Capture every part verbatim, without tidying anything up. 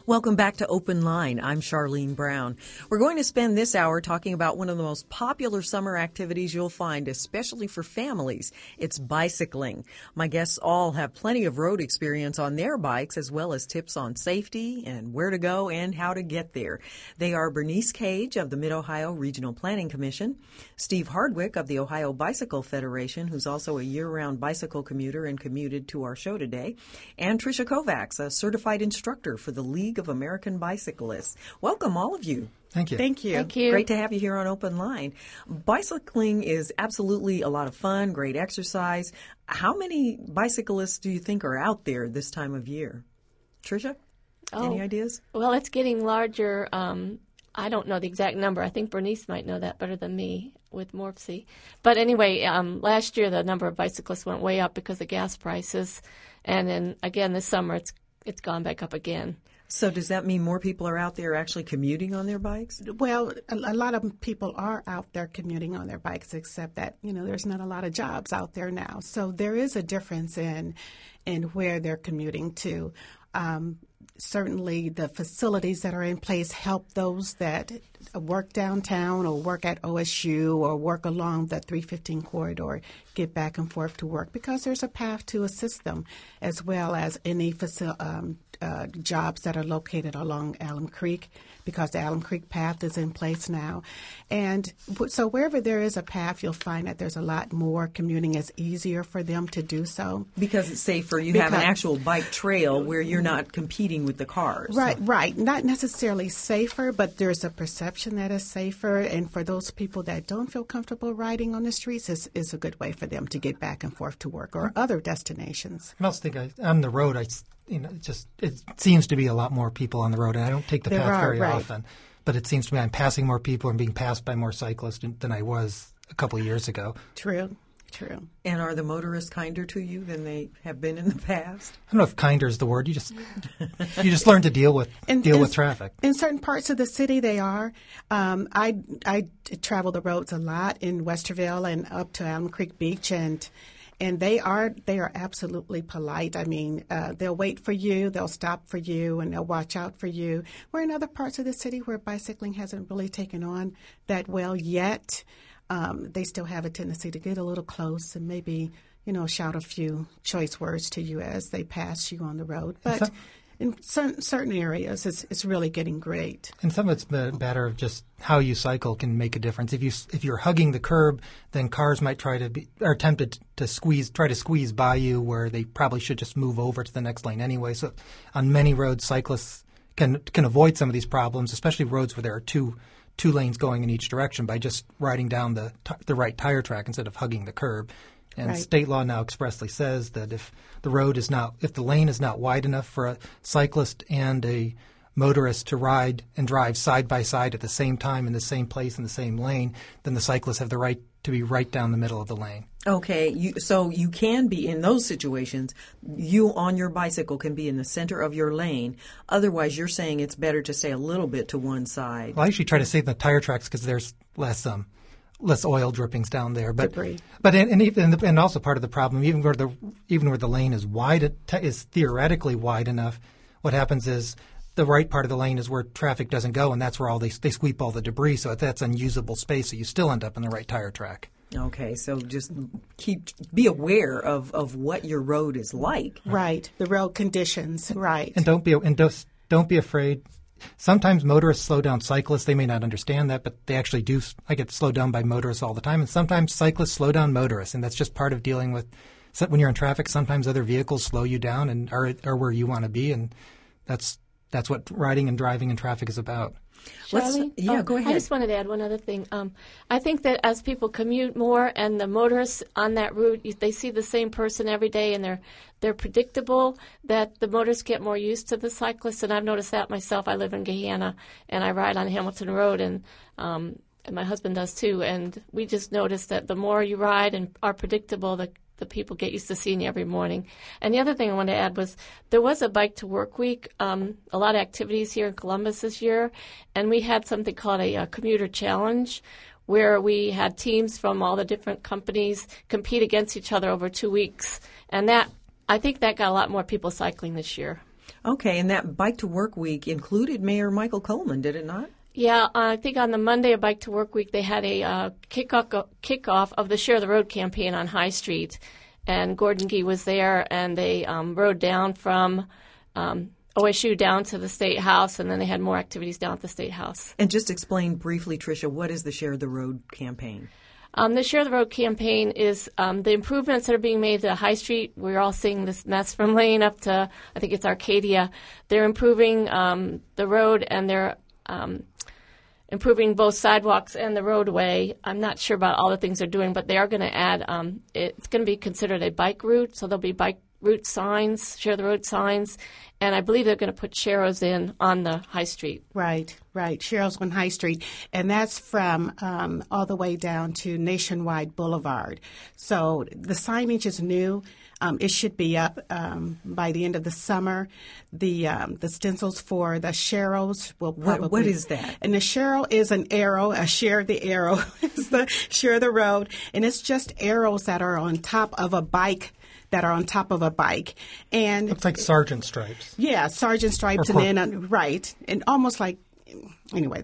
Welcome back to Open Line. I'm Charlene Brown. We're going to spend this hour talking about one of the most popular summer activities you'll find, especially for families. It's bicycling. My guests all have plenty of road experience on their bikes, as well as tips on safety and where to go and how to get there. They are Bernice Cage of the Mid-Ohio Regional Planning Commission, Steve Hardwick of the Ohio Bicycle Federation, who's also a year-round bicycle commuter and commuted to our show today, and Tricia Kovacs, a certified instructor for the League of American Bicyclists. Welcome, all of you. Thank you. Thank you. Thank you. Great to have you here on Open Line. Bicycling is absolutely a lot of fun, great exercise. How many bicyclists do you think are out there this time of year? Tricia, Oh, any ideas? Well, it's getting larger. Um, I don't know the exact number. I think Bernice might know that better than me with Morphsy. But anyway, um, last year the number of bicyclists went way up because of gas prices. And then again this summer it's it's gone back up again. So does that mean more people are out there actually commuting on their bikes? Well, a, a lot of people are out there commuting on their bikes, except that, you know, there's not a lot of jobs out there now. So there is a difference in in where they're commuting to. Um, certainly the facilities that are in place help those that work downtown or work at O S U or work along the three fifteen corridor get back and forth to work because there's a path to assist them, as well as any facil- um, uh, jobs that are located along Alum Creek, because the Alum Creek path is in place now. And w- so wherever there is a path, you'll find that there's a lot more commuting. It's easier for them to do so. Because it's safer. You Because- have an actual bike trail where you're not competing with the cars. Right, right. Not necessarily safer, but there's a perception that is safer. And for those people that don't feel comfortable riding on the streets, it's, it's a good way for them to get back and forth to work or other destinations. I also think I, on the road, I, you know, it just it seems to be a lot more people on the road, and I don't take the There path are, very right. often. But it seems to me I'm passing more people and being passed by more cyclists than, than I was a couple of years ago. True, true. And are the motorists kinder to you than they have been in the past? I don't know if kinder is the word. You just you just learn to deal with In- deal in- with traffic. In certain parts of the city, they are. Um, I I travel the roads a lot in Westerville and up to Alum Creek Beach, and and they are they are absolutely polite. I mean, uh, they'll wait for you, they'll stop for you, and they'll watch out for you. Where in other parts of the city where bicycling hasn't really taken on that well yet, um, they still have a tendency to get a little close and maybe, you know, shout a few choice words to you as they pass you on the road. But So- in certain, certain areas, it's, it's really getting great. And some of it's a matter of just how you cycle can make a difference. If you if you're hugging the curb, then cars might try to be are tempted to squeeze try to squeeze by you where they probably should just move over to the next lane anyway. So on many roads, cyclists can can avoid some of these problems, especially roads where there are two two lanes going in each direction, by just riding down the t- the right tire track instead of hugging the curb. And Right. state law now expressly says that if the road is not, if the lane is not wide enough for a cyclist and a motorist to ride and drive side by side at the same time in the same place in the same lane, then the cyclists have the right to be right down the middle of the lane. Okay, you, so you can be in those situations. You on your bicycle can be in the center of your lane. Otherwise, you're saying it's better to stay a little bit to one side. Well, I usually try to save the tire tracks because there's less um less oil drippings down there. But Debris. but and and, even, and also part of the problem, even where the even where the lane is wide, it is theoretically wide enough. What happens is the right part of the lane is where traffic doesn't go, and that's where all they they sweep all the debris. So that's unusable space. So you still end up in the right tire track. Okay, so just keep be aware of, of what your road is like. Right. The road conditions. Right. And don't be and don't don't be afraid. Sometimes motorists slow down cyclists. They may not understand that, but they actually do. I get slowed down by motorists all the time. And sometimes cyclists slow down motorists, and that's just part of dealing with so when you're in traffic. Sometimes other vehicles slow you down and are, are where you want to be, and that's that's what riding and driving in traffic is about. Let's- Charlie? yeah, Oh, go ahead. I just wanted to add one other thing. Um, I think that as people commute more and the motorists on that route, you- they see the same person every day and they're they're predictable, that the motorists get more used to the cyclists. And I've noticed that myself. I live in Gahanna and I ride on Hamilton Road, and um, and my husband does too. And we just noticed that the more you ride and are predictable, the the people get used to seeing you every morning. And the other thing I wanted to add was there was a Bike to Work Week, um, a lot of activities here in Columbus this year, and we had something called a, uh commuter challenge, where we had teams from all the different companies compete against each other over two weeks. And that, I think that got a lot more people cycling this year. Okay, and that Bike to Work Week included Mayor Michael Coleman, did it not? Yeah, I think on the Monday of Bike to Work Week, they had a uh, kickoff, kickoff of the Share the Road campaign on High Street. And Gordon Gee was there, and they um, rode down from um, O S U down to the State House, and then they had more activities down at the State House. And just explain briefly, Tricia, what is the Share the Road campaign? Um, the Share the Road campaign is um, the improvements that are being made to High Street. We're all seeing this mess from Lane up to, I think it's Arcadia. They're improving um, the road, and they're um, improving both sidewalks and the roadway. I'm not sure about all the things they're doing, but they are going to add, um, it's going to be considered a bike route, so there'll be bike route signs, Share the Road signs, and I believe they're going to put Sharrows in on the High Street. Right, right. Sharrows on High Street, and that's from um, all the way down to Nationwide Boulevard. So the signage is new. Um, it should be up um, by the end of the summer. The um, the stencils for the Sharrows will probably... What, what is that? And the Sharrow is an arrow, a share the arrow. It's the Share the Road. And it's just arrows that are on top of a bike, that are on top of a bike. And it's like sergeant stripes. Yeah, sergeant stripes. Or and then, uh, right, and almost like, anyway,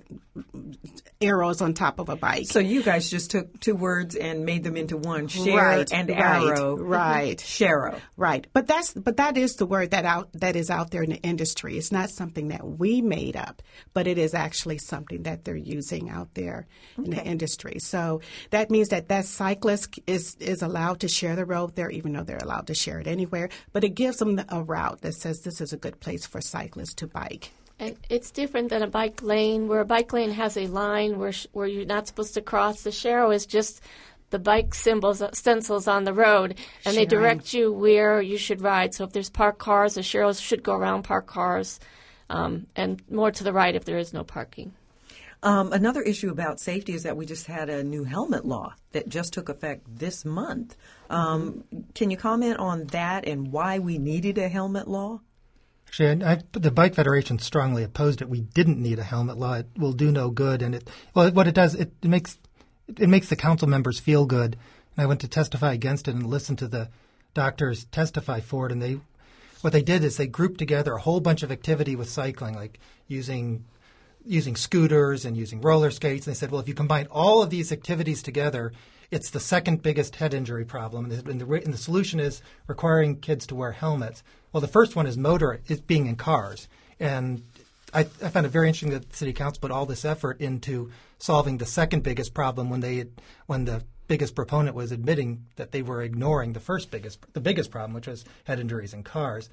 arrows on top of a bike. So you guys just took two words and made them into one, share right, and right, arrow. Right. Sharrow. Right. But that's but that is the word that out that is out there in the industry. It's not something that we made up, but it is actually something that they're using out there okay. in the industry. So that means that that cyclist is is allowed to share the road there, even though they're allowed to share it anywhere. But it gives them a route that says this is a good place for cyclists to bike. And it's different than a bike lane, where a bike lane has a line where sh- where you're not supposed to cross. The Sharrow is just the bike symbols, stencils on the road, and Sharing. They direct you where you should ride. So if there's parked cars, the Sharrows should go around parked cars, um, and more to the right if there is no parking. Um, another issue about safety is that we just had a new helmet law that just took effect this month. Um, can you comment on that and why we needed a helmet law? Actually, I, the Bike Federation strongly opposed it. We didn't need a helmet law. It will do no good, and it well, what it does, it, it makes it makes the council members feel good. And I went to testify against it and listen to the doctors testify for it. And they, what they did is they grouped together a whole bunch of activity with cycling, like using using scooters and using roller skates. And they said, well, if you combine all of these activities together, it's the second biggest head injury problem. And the, and the solution is requiring kids to wear helmets. Well, the first one is motor, is being in cars. And I, I found it very interesting that the city council put all this effort into solving the second biggest problem when they when the biggest proponent was admitting that they were ignoring the first biggest, the biggest problem, which was head injuries in cars.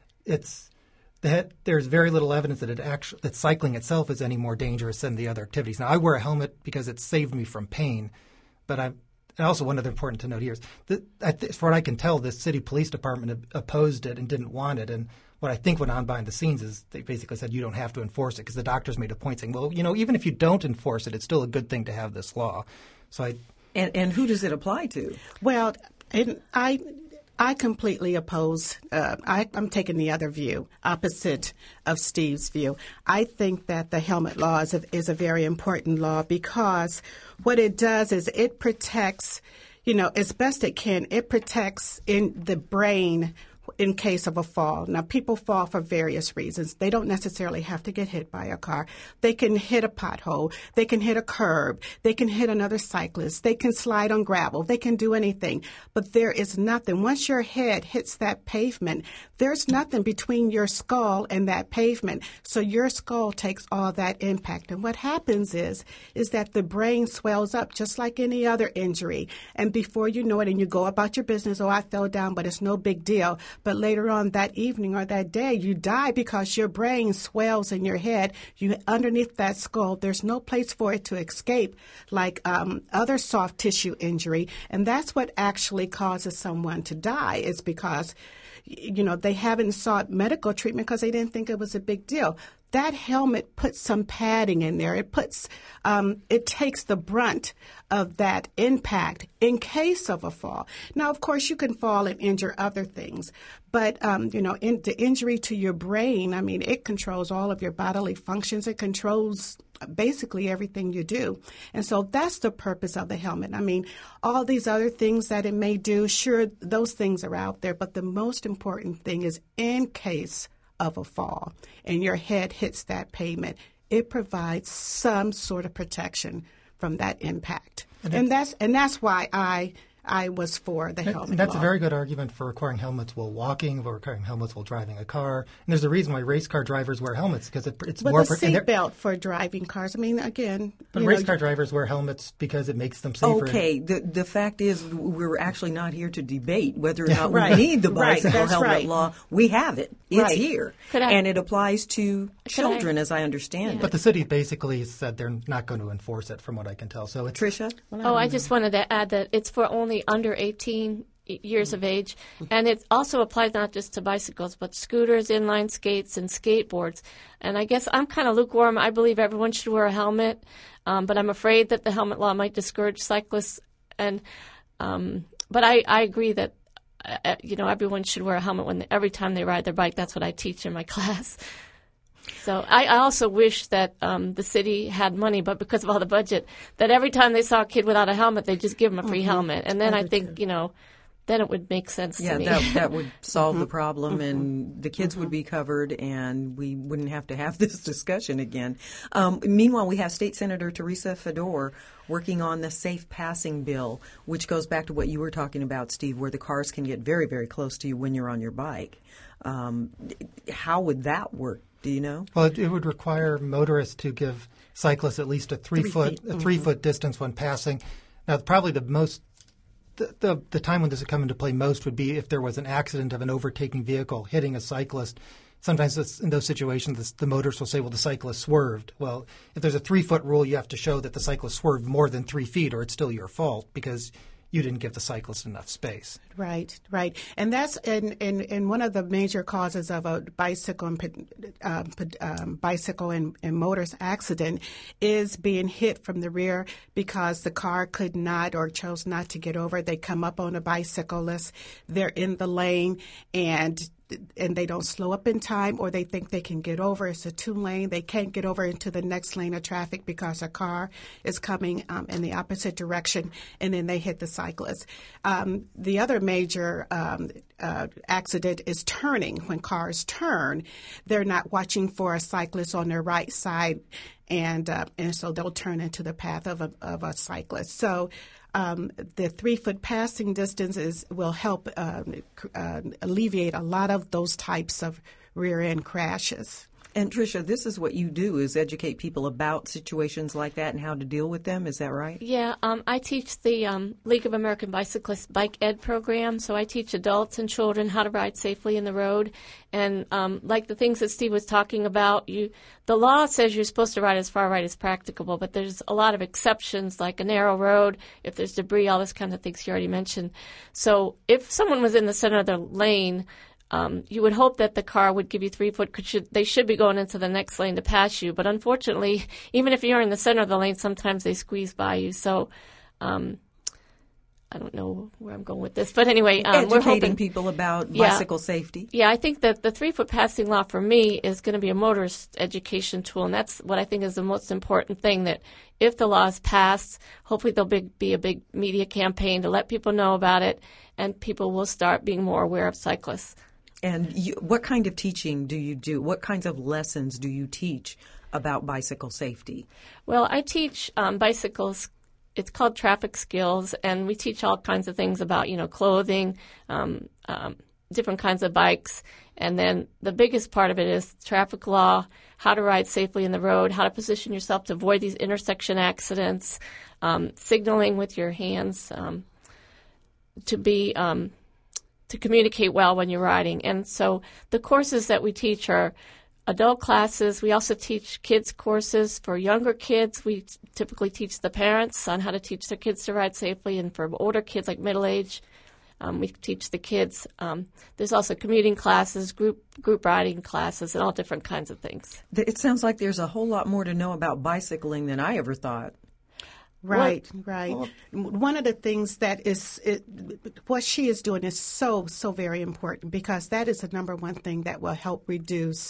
It's the head, there's very little evidence that it actually that cycling itself is any more dangerous than the other activities. Now, I wear a helmet because it saved me from pain, but I'm And also, one other important to note here is that, as far as I can tell, the city police department opposed it and didn't want it. And what I think went on behind the scenes is they basically said you don't have to enforce it because the doctors made a point saying, well, you know, even if you don't enforce it, it's still a good thing to have this law. So I and and who does it apply to? Well, and I. I completely oppose, uh, I, I'm taking the other view, opposite of Steve's view. I think that the helmet law is a, is a very important law because what it does is it protects, you know, as best it can, it protects in the brain in case of a fall. Now, people fall for various reasons. They don't necessarily have to get hit by a car. They can hit a pothole. They can hit a curb. They can hit another cyclist. They can slide on gravel. They can do anything. But there is nothing. Once your head hits that pavement, there's nothing between your skull and that pavement. So your skull takes all that impact. And what happens is, is that the brain swells up just like any other injury. And before you know it, and you go about your business, oh, I fell down, but it's no big deal. But later on that evening or that day, you die because your brain swells in your head. You underneath that skull, there's no place for it to escape like um, other soft tissue injury. And that's what actually causes someone to die is because, you know, they haven't sought medical treatment because they didn't think it was a big deal. That helmet puts some padding in there. It puts, um, it takes the brunt of that impact in case of a fall. Now, of course, you can fall and injure other things, but um, you know, in, the injury to your brain, I mean, it controls all of your bodily functions. It controls basically everything you do, and so that's the purpose of the helmet. I mean, all these other things that it may do, sure, those things are out there, but the most important thing is in case of a fall and your head hits that pavement, it provides some sort of protection from that impact. And, and that's and that's why I I was for the helmet and that's law. a very good argument for requiring helmets while walking, for requiring helmets while driving a car. And there's a reason why race car drivers wear helmets, because it, it's but more... the seatbelt for driving cars, I mean, again... But race know, car drivers wear helmets because it makes them safer. Okay, the the fact is we're actually not here to debate whether or not right. we need the bicycle right. helmet right. law. We have it. It's right. here. I, and it applies to children, I, as I understand yeah. it. But the city basically said they're not going to enforce it, from what I can tell. So it's, Tricia? Well, oh, I, I just wanted to add that it's for only under eighteen years of age, and it also applies not just to bicycles, but scooters, inline skates, and skateboards. And I guess I'm kind of lukewarm. I believe everyone should wear a helmet, um, but I'm afraid that the helmet law might discourage cyclists. And um, but I, I agree that uh, you know everyone should wear a helmet when they, every time they ride their bike. That's what I teach in my class. So I, I also wish that um, the city had money, but because of all the budget, that every time they saw a kid without a helmet, they just give them a free mm-hmm. helmet. And then I, I think, too. you know, then it would make sense yeah, to me. Yeah, that, that would solve mm-hmm. the problem, mm-hmm. and the kids mm-hmm. would be covered, and we wouldn't have to have this discussion again. Um, meanwhile, we have State Senator Teresa Fedor working on the Safe Passing Bill, which goes back to what you were talking about, Steve, where the cars can get very, very close to you when you're on your bike. Um, how would that work? Do you know? Well, it, it would require motorists to give cyclists at least a three, three foot feet. a three mm-hmm. foot distance when passing. Now, probably the most the, the the time when this would come into play most would be if there was an accident of an overtaking vehicle hitting a cyclist. Sometimes it's, in those situations, the, the motorist will say, well, the cyclist swerved. Well, if there's a three-foot rule, you have to show that the cyclist swerved more than three feet or it's still your fault because you didn't give the cyclist enough space. Right, right. And that's in, in, in one of the major causes of a bicycle and, uh, um, bicycle and, and motors accident is being hit from the rear because the car could not or chose not to get over. They come up on a bicyclist, they're in the lane, and and they don't slow up in time, or they think they can get over. It's a two-lane. They can't get over into the next lane of traffic because a car is coming um, in the opposite direction, and then they hit the cyclist. Um, the other major um, uh, accident is turning. When cars turn, they're not watching for a cyclist on their right side, and uh, and so they'll turn into the path of a, of a cyclist. So Um, the three-foot passing distances will help uh, uh, alleviate a lot of those types of rear-end crashes. And Tricia, this is what you do, is educate people about situations like that and how to deal with them. Is that right? Yeah, um, I teach the um, League of American Bicyclists Bike Ed program. So I teach adults and children how to ride safely in the road. And um, like the things that Steve was talking about, you the law says you're supposed to ride as far right as practicable, but there's a lot of exceptions, like a narrow road, if there's debris, all this kind of things you already mentioned. So if someone was in the center of the lane, Um, you would hope that the car would give you three foot. Could should, they should be going into the next lane to pass you. But unfortunately, even if you're in the center of the lane, sometimes they squeeze by you. So um, I don't know where I'm going with this. But anyway, um, educating we're hoping, people about yeah, bicycle safety. Yeah, I think that the three-foot passing law for me is going to be a motorist education tool. And that's what I think is the most important thing, that if the law is passed, hopefully there'll be, be a big media campaign to let people know about it, and people will start being more aware of cyclists. And you, what kind of teaching do you do? What kinds of lessons do you teach about bicycle safety? Well, I teach um, bicycles. It's called traffic skills, and we teach all kinds of things about, you know, clothing, um, um, different kinds of bikes. And then the biggest part of it is traffic law, how to ride safely in the road, how to position yourself to avoid these intersection accidents, um, signaling with your hands, um, to be um, to communicate well when you're riding. And so the courses that we teach are adult classes. We also teach kids courses. For younger kids, we typically teach the parents on how to teach their kids to ride safely. And for older kids, like middle age, um, we teach the kids. Um, there's also commuting classes, group group riding classes, and all different kinds of things. It sounds like there's a whole lot more to know about bicycling than I ever thought. Right, well, right. Well, one of the things that is, it, what she is doing is so, so very important, because that is the number one thing that will help reduce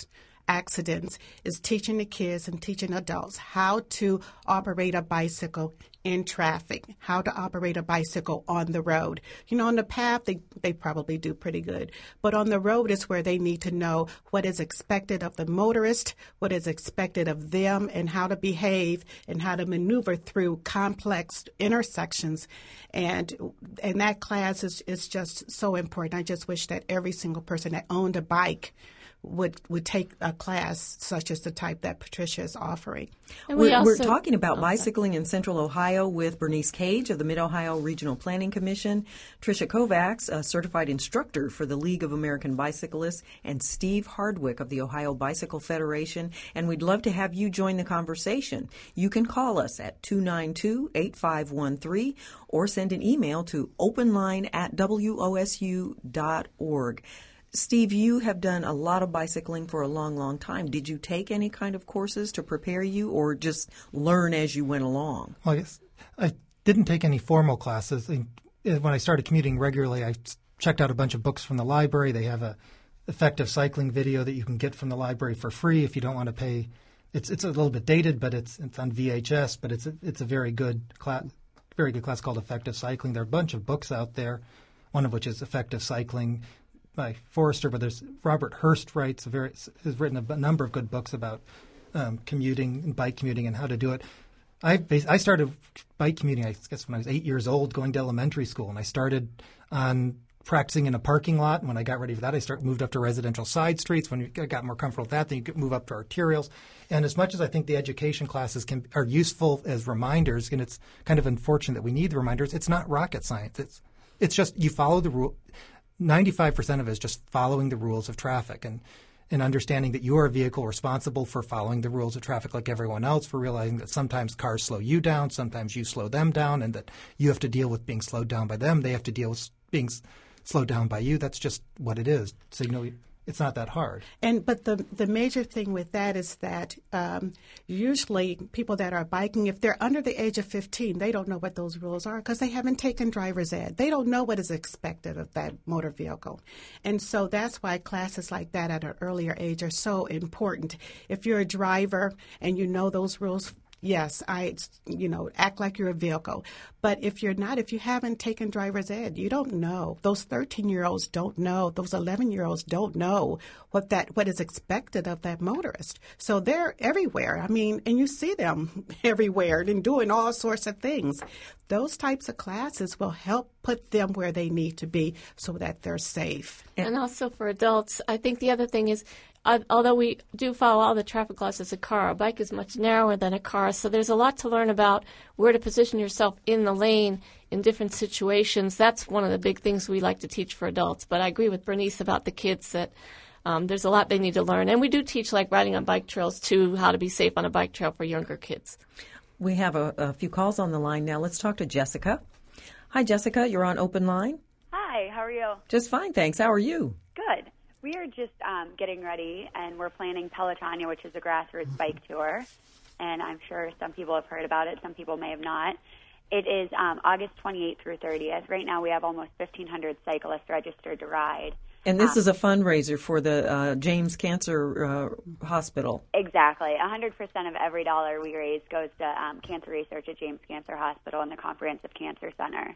accidents is teaching the kids and teaching adults how to operate a bicycle in traffic, how to operate a bicycle on the road. You know, on the path, they, they probably do pretty good. But on the road is where they need to know what is expected of the motorist, what is expected of them, and how to behave and how to maneuver through complex intersections. And and that class is, is just so important. I just wish that every single person that owned a bike would would take a class such as the type that Patricia is offering. And we we're, also, we're talking about bicycling in Central Ohio with Bernice Cage of the Mid-Ohio Regional Planning Commission, Tricia Kovacs, a certified instructor for the League of American Bicyclists, and Steve Hardwick of the Ohio Bicycle Federation. And we'd love to have you join the conversation. You can call us at two nine two, eight five one three or send an email to openline at w o s u dot org. Steve, you have done a lot of bicycling for a long, long time. Did you take any kind of courses to prepare you or just learn as you went along? Well, I guess I didn't take any formal classes. When I started commuting regularly, I checked out a bunch of books from the library. They have a effective cycling video that you can get from the library for free if you don't want to pay. It's it's a little bit dated, but it's it's on V H S, but it's a, it's a very good class, very good class called Effective Cycling. There are a bunch of books out there, one of which is Effective Cycling by Forrester, but there's Robert Hurst writes a very has written a number of good books about um, commuting and bike commuting and how to do it. I I started bike commuting, I guess, when I was eight years old, going to elementary school, and I started on practicing in a parking lot. And when I got ready for that, I started moved up to residential side streets. When I got more comfortable with that, then you could move up to arterials. And as much as I think the education classes can are useful as reminders, and it's kind of unfortunate that we need the reminders, it's not rocket science. It's it's just you follow the rule. ninety-five percent of it is just following the rules of traffic and, and understanding that you are a vehicle responsible for following the rules of traffic like everyone else, for realizing that sometimes cars slow you down, sometimes you slow them down, and that you have to deal with being slowed down by them. They have to deal with being s- slowed down by you. That's just what it is. So, you know, it's not that hard. And but the the major thing with that is that um, usually people that are biking, if they're under the age of fifteen, they don't know what those rules are because they haven't taken driver's ed. They don't know what is expected of that motor vehicle. And so that's why classes like that at an earlier age are so important. If you're a driver and you know those rules, yes, I, you know, act like you're a vehicle. But if you're not, if you haven't taken driver's ed, you don't know. Those thirteen-year-olds don't know. Those eleven-year-olds don't know what that what is expected of that motorist. So they're everywhere. I mean, and you see them everywhere and doing all sorts of things. Those types of classes will help put them where they need to be so that they're safe. And also for adults, I think the other thing is, Uh, although we do follow all the traffic laws as a car, a bike is much narrower than a car, so there's a lot to learn about where to position yourself in the lane in different situations. That's one of the big things we like to teach for adults. But I agree with Bernice about the kids that um, there's a lot they need to learn. And we do teach, like, riding on bike trails, too, how to be safe on a bike trail for younger kids. We have a, a few calls on the line now. Let's talk to Jessica. Hi, Jessica. You're on Open Line. Hi. How are you? Just fine, thanks. How are you? Good. We are just um, getting ready, and we're planning Pelotonia, which is a grassroots bike tour, and I'm sure some people have heard about it. Some people may have not. It is um, August twenty-eighth through thirtieth. Right now we have almost fifteen hundred cyclists registered to ride. And this um, is a fundraiser for the uh, James Cancer uh, Hospital. Exactly. one hundred percent of every dollar we raise goes to um, cancer research at James Cancer Hospital and the Comprehensive Cancer Center.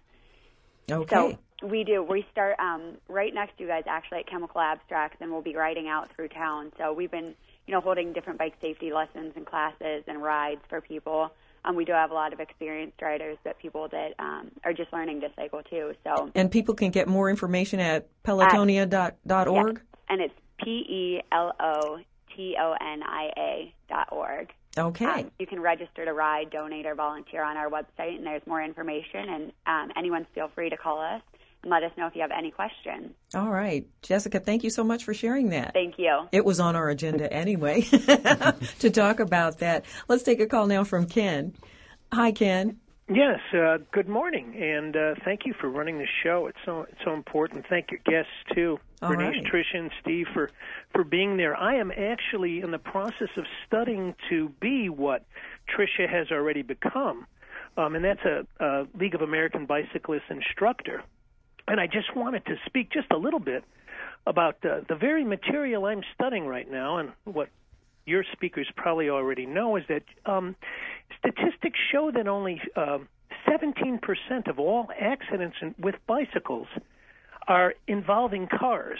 Okay. So we do. We start um, right next to you guys, actually, at Chemical Abstracts, and we'll be riding out through town. So we've been, you know, holding different bike safety lessons and classes and rides for people. Um, we do have a lot of experienced riders, but people that um, are just learning to cycle, too. So And people can get more information at pelotonia dot org? Yes, and it's P E L O T O N I A dot org. Okay. Um, you can register to ride, donate, or volunteer on our website, and there's more information. And um, anyone feel free to call us and let us know if you have any questions. All right. Jessica, thank you so much for sharing that. Thank you. It was on our agenda anyway to talk about that. Let's take a call now from Ken. Hi, Ken. Yes, uh, good morning, and uh, thank you for running the show. It's so it's so important. Thank your guests, too, All Bernice, right. Tricia, and Steve, for, for being there. I am actually in the process of studying to be what Tricia has already become, um, and that's a, a League of American Bicyclists instructor. And I just wanted to speak just a little bit about uh, the very material I'm studying right now and what your speakers probably already know is that um, statistics show that only uh, seventeen percent of all accidents in, with bicycles are involving cars.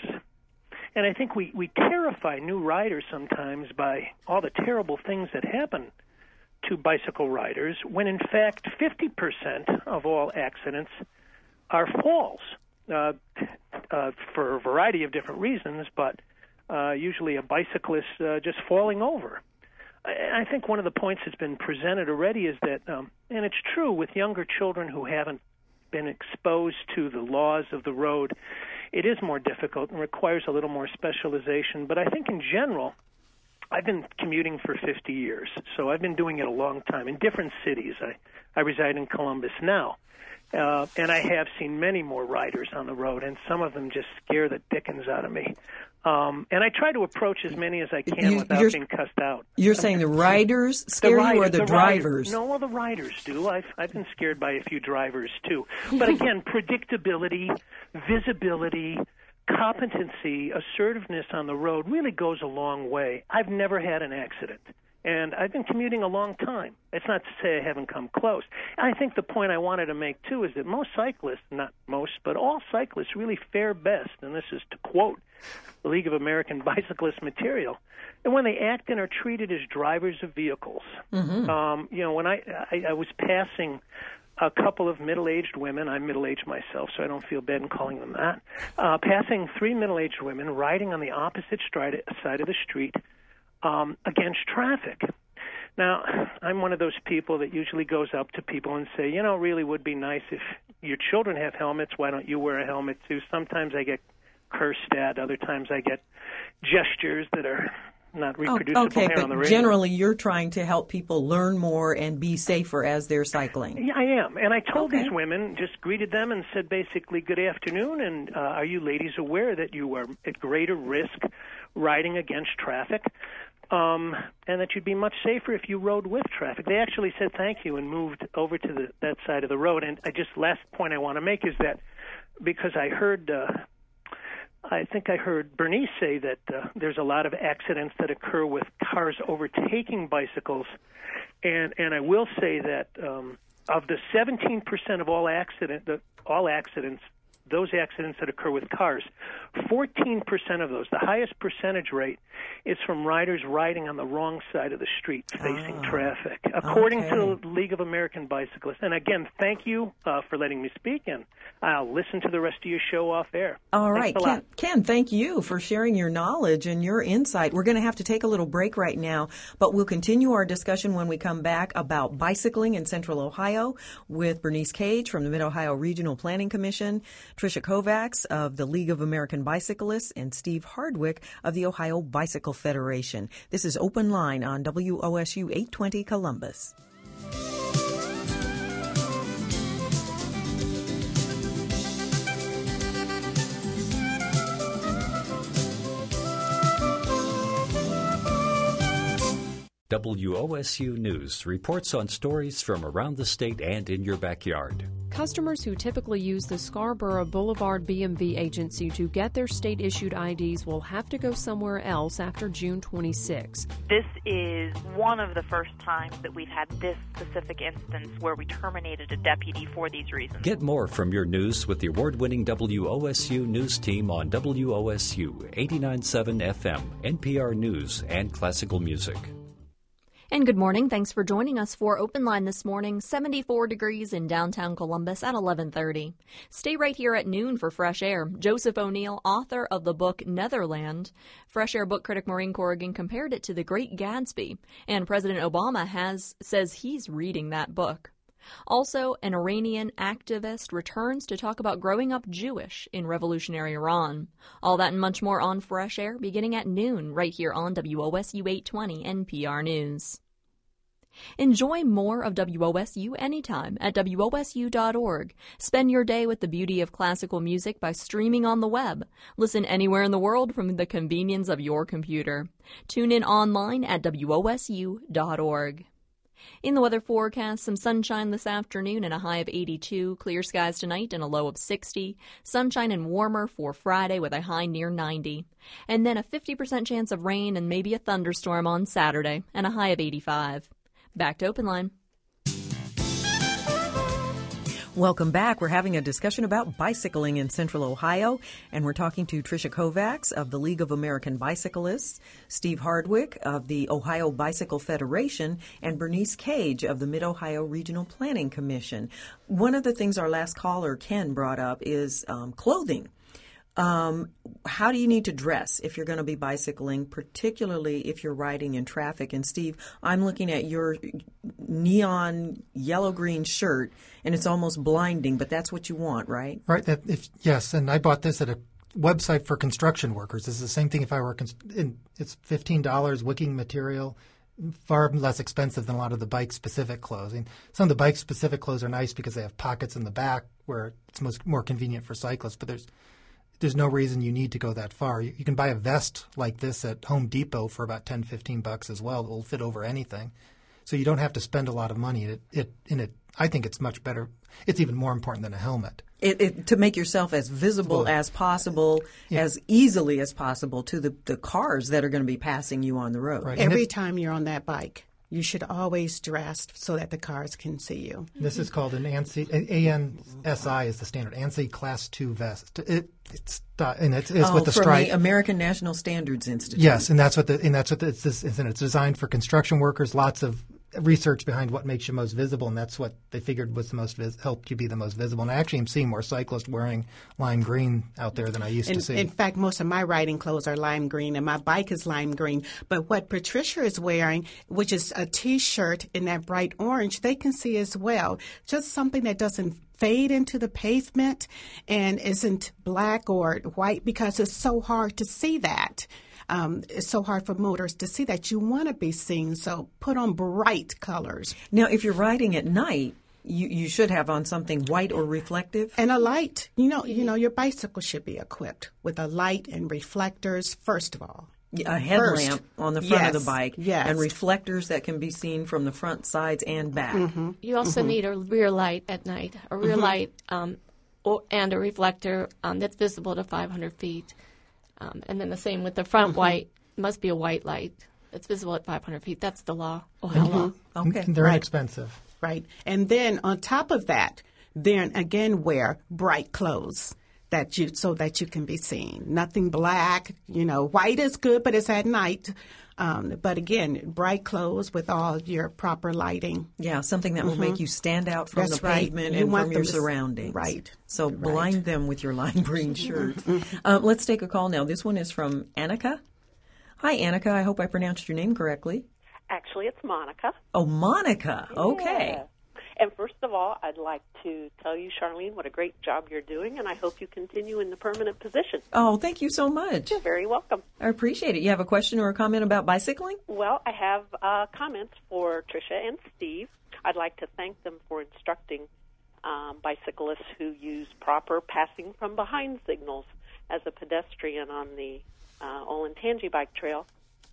And I think we, we terrify new riders sometimes by all the terrible things that happen to bicycle riders, when in fact fifty percent of all accidents are falls, uh, uh, for a variety of different reasons, but uh, usually a bicyclist uh, just falling over. I, I think one of the points that's been presented already is that, um, and it's true with younger children who haven't been exposed to the laws of the road, it is more difficult and requires a little more specialization. But I think in general, I've been commuting for fifty years, so I've been doing it a long time in different cities. I, I reside in Columbus now, uh, and I have seen many more riders on the road, and some of them just scare the dickens out of me. Um, and I try to approach as many as I can you, without being cussed out. You're saying the riders scare the riders, you, or the, the drivers? Riders. No, well, the riders do. I've I've been scared by a few drivers too. But again, predictability, visibility, competency, assertiveness on the road really goes a long way. I've never had an accident, and I've been commuting a long time. It's not to say I haven't come close. I think the point I wanted to make, too, is that most cyclists, not most, but all cyclists really fare best, and this is to quote the League of American Bicyclists material, and when they act and are treated as drivers of vehicles. Mm-hmm. Um, you know, when I, I, I was passing a couple of middle-aged women. I'm middle-aged myself, so I don't feel bad in calling them that. Uh, passing three middle-aged women riding on the opposite stride, side of the street um, against traffic. Now, I'm one of those people that usually goes up to people and say, you know, it really would be nice if your children have helmets. Why don't you wear a helmet, too? Sometimes I get cursed at. Other times I get gestures that are not reproducible okay, here but on the radio. Generally, you're trying to help people learn more and be safer as they're cycling. Yeah, I am. And I told okay. these women, just greeted them and said basically, good afternoon, and uh, are you ladies aware that you are at greater risk riding against traffic, um, and that you'd be much safer if you rode with traffic? They actually said thank you and moved over to the, that side of the road. And I just, last point I want to make is that because I heard... Uh, I think I heard Bernice say that uh, there's a lot of accidents that occur with cars overtaking bicycles, and and I will say that um, of the seventeen percent of all accident, the, all accidents, those accidents that occur with cars, fourteen percent of those, the highest percentage rate, is from riders riding on the wrong side of the street facing oh, traffic, according okay. to the League of American Bicyclists. And again, thank you uh, for letting me speak, and I'll listen to the rest of your show off air. All right, Ken, Ken, thank you for sharing your knowledge and your insight. We're going to have to take a little break right now, but we'll continue our discussion when we come back about bicycling in Central Ohio with Bernice Cage from the Mid-Ohio Regional Planning Commission, Tricia Kovacs of the League of American Bicyclists, and Steve Hardwick of the Ohio Bicycle Federation. This is Open Line on W O S U eight twenty Columbus. W O S U News reports on stories from around the state and in your backyard. Customers who typically use the Scarborough Boulevard B M V agency to get their state-issued I Ds will have to go somewhere else after June twenty-sixth. This is one of the first times that we've had this specific instance where we terminated a deputy for these reasons. Get more from your news with the award-winning W O S U News team on W O S U eighty-nine point seven F M, N P R News, and classical music. And good morning. Thanks for joining us for Open Line this morning. seventy-four degrees in downtown Columbus at eleven thirty. Stay right here at noon for Fresh Air. Joseph O'Neill, author of the book Netherland. Fresh Air book critic Maureen Corrigan compared it to The Great Gatsby, and President Obama has says he's reading that book. Also, an Iranian activist returns to talk about growing up Jewish in revolutionary Iran. All that and much more on Fresh Air beginning at noon right here on W O S U eight twenty N P R News. Enjoy more of W O S U anytime at W O S U dot org. Spend your day with the beauty of classical music by streaming on the web. Listen anywhere in the world from the convenience of your computer. Tune in online at W O S U dot org. In the weather forecast, some sunshine this afternoon and a high of eighty-two. Clear skies tonight and a low of sixty. Sunshine and warmer for Friday with a high near ninety. And then a fifty percent chance of rain and maybe a thunderstorm on Saturday and a high of eighty-five. Back to Open Line. Welcome back. We're having a discussion about bicycling in Central Ohio, and we're talking to Tricia Kovacs of the League of American Bicyclists, Steve Hardwick of the Ohio Bicycle Federation, and Bernice Cage of the Mid-Ohio Regional Planning Commission. One of the things our last caller, Ken, brought up is um, clothing. Um, how do you need to dress if you're going to be bicycling, particularly if you're riding in traffic? And Steve, I'm looking at your neon yellow-green shirt, and it's almost blinding, but that's what you want, right? Right. That if yes, and I bought this at a website for construction workers. It's the same thing if I were cons- in, it's fifteen dollars wicking material, far less expensive than a lot of the bike-specific clothes. And some of the bike-specific clothes are nice because they have pockets in the back where it's most, more convenient for cyclists, but there's There's no reason you need to go that far. You, you can buy a vest like this at Home Depot for about ten, fifteen bucks as well. It will fit over anything. So you don't have to spend a lot of money. It, it, in it, I think it's much better. It's even more important than a helmet. It, it, to make yourself as visible well, as possible, yeah. as easily as possible to the, the cars that are going to be passing you on the road. Right. Every time you're on that bike, you should always dress so that the cars can see you. This is called an ANSI. A N S I is the standard ANSI Class Two vest. It, it's and it's, it's oh, with the from stripe. the American National Standards Institute. Yes, and that's what the and that's what the, it's this, and it's designed for construction workers. Lots of research behind what makes you most visible, and that's what they figured was the most vis- helped you be the most visible. And I actually am seeing more cyclists wearing lime green out there than I used in, to see. In fact, most of my riding clothes are lime green, and my bike is lime green. But what Patricia is wearing, which is a T-shirt in that bright orange, they can see as well. Just something that doesn't fade into the pavement and isn't black or white, because it's so hard to see that. Um, it's so hard for motorists to see that. You want to be seen, so put on bright colors. Now, if you're riding at night, you, you should have on something white or reflective. And a light. You know, you know, your bicycle should be equipped with a light and reflectors, first of all. A headlamp First. on the front yes. of the bike, yes. and reflectors that can be seen from the front, sides, and back. Mm-hmm. You also mm-hmm. need a rear light at night, a rear mm-hmm. light um, or, and a reflector um, that's visible to five hundred feet. Um, and then the same with the front mm-hmm. white. It must be a white light that's visible at five hundred feet. That's the law, Ohio mm-hmm. law. Okay. And they're right. inexpensive. Right. And then on top of that, then again wear bright clothes. That you so that you can be seen. Nothing black, you know. White is good, but it's at night. Um, but again, bright clothes with all your proper lighting. Yeah, something that mm-hmm. will make you stand out from That's the right. pavement You and want from your them to, surroundings. Right. So right. blind them with your lime green shirt. uh, let's take a call now. This one is from Annika. Hi, Annika. I hope I pronounced your name correctly. Actually, it's Monica. Oh, Monica. Okay. Yeah. And first of all, I'd like to tell you, Charlene, what a great job you're doing, and I hope you continue in the permanent position. Oh, thank you so much. You're very welcome. I appreciate it. You have a question or a comment about bicycling? Well, I have uh, comments for Tricia and Steve. I'd like to thank them for instructing um, bicyclists who use proper passing from behind signals as a pedestrian on the uh, Olentangy Bike Trail.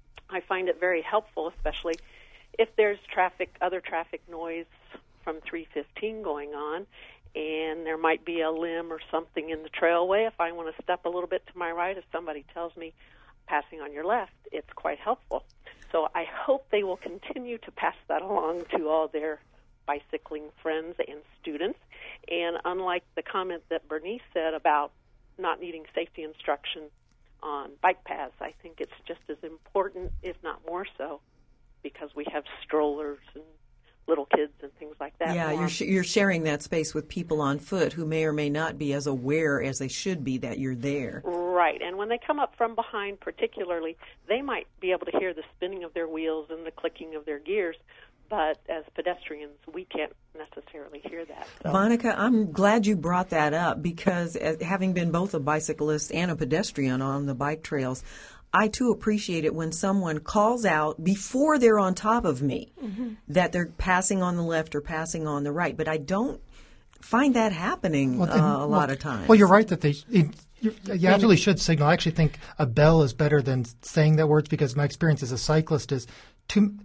I find it very helpful, especially if there's traffic, other traffic noise from three fifteen going on, and there might be a limb or something in the trailway. If I want to step a little bit to my right, if somebody tells me passing on your left, it's quite helpful. So I hope they will continue to pass that along to all their bicycling friends and students. And unlike the comment that Bernice said about not needing safety instruction on bike paths, I think it's just as important, if not more so, because we have strollers and little kids and things like that. Yeah, you're sh- you're sharing that space with people on foot who may or may not be as aware as they should be that you're there. Right, and when they come up from behind particularly, they might be able to hear the spinning of their wheels and the clicking of their gears, but as pedestrians, we can't necessarily hear that. So. Monica, I'm glad you brought that up because uh, having been both a bicyclist and a pedestrian on the bike trails, I, too, appreciate it when someone calls out before they're on top of me mm-hmm. that they're passing on the left or passing on the right. But I don't find that happening well, and, uh, a well, lot of times. Well, you're right that they it, you, you absolutely should signal. I actually think a bell is better than saying that words because my experience as a cyclist is too